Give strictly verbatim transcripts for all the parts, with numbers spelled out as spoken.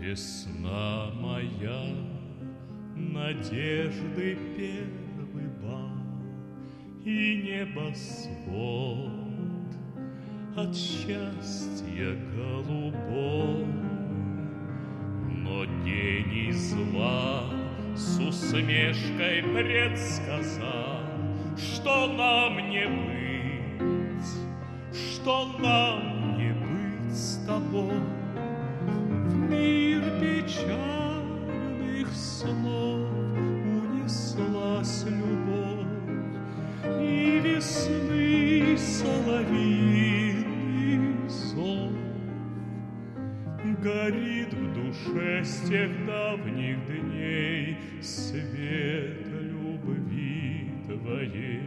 Весна моя, надежды первый бал и небосвод от счастья голубой. Но гений зла с усмешкой предсказал, что нам не быть, что нам не быть с тобой. В мир печальных снов унеслась любовь, и весны соловьиный зов горит в душе с тех давних дней свет любви твоей.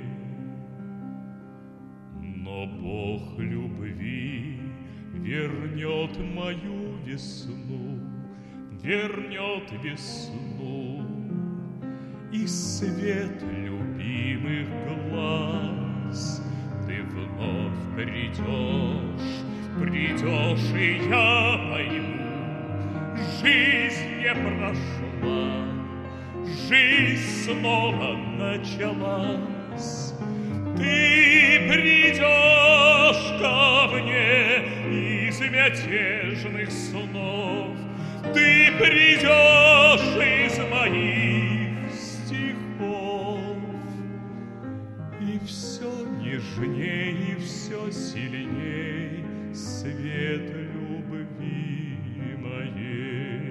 Но Бог любви вернет мою весну, вернет весну, и свет любимых глаз. Ты вновь придешь, придешь, и я пойму, жизнь не прошла, жизнь снова началась. Ты придешь ко мне из мятежных снов, ты придешь из моих стихов, и все нежней, и все сильней свет любви моей.